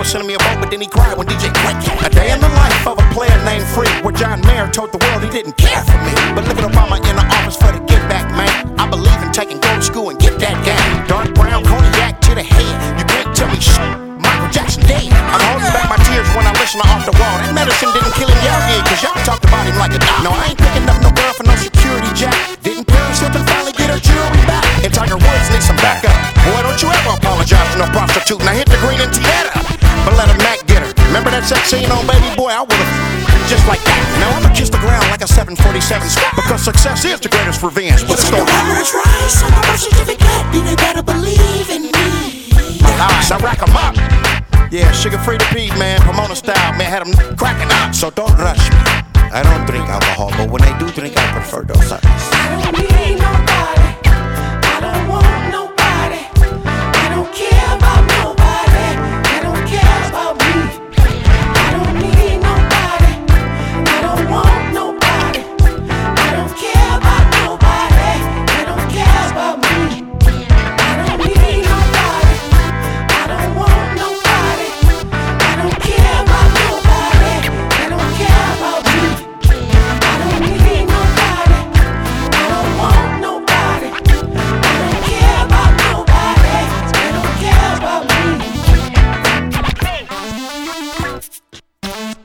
sending me a vote, but then he cried when DJ quit. A day in the life of a player named Free, where John Mayer told the world he didn't care for me. But look at Obama in the office for the give back, man. I believe in taking go to school and get that game. Dark brown cognac to the head. You can't tell me shit. Michael Jackson dead. I'm holding back my tears when I listen to Off the Wall. That medicine didn't kill him, y'all did, cause y'all talked about him like a dog. No, I ain't picking up no girl for no security jack. Didn't Paris Hilton finally get her jewelry back? And Tiger Woods needs some backup. Boy, don't you ever apologize to no prostitute. Now hit the green and Tieta, but let a Mac get her. Remember that sex scene on Baby Boy? I would've just like that. Now I'ma kiss the ground like a 747 because success is the greatest revenge. But the average rice on my birth certificate, then they better believe in me. Alright, I rack 'em up. Yeah, sugar free to Pete, man. Pomona style, man, had 'em cracking up. So don't rush me. I don't drink alcohol, but when I do drink, I prefer those others. I don't need nobody. I don't want nobody. I don't care about nobody. I don't care about me. I don't need nobody. I don't want nobody. I don't care about nobody. I don't care about me. I don't need nobody. I don't want nobody. I don't care about nobody. I don't care about me. I don't need nobody. I don't want nobody. I don't care about nobody. I don't care about me.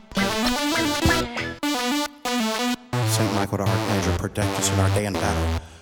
Saint Michael the Archangel, protect us in our day in battle.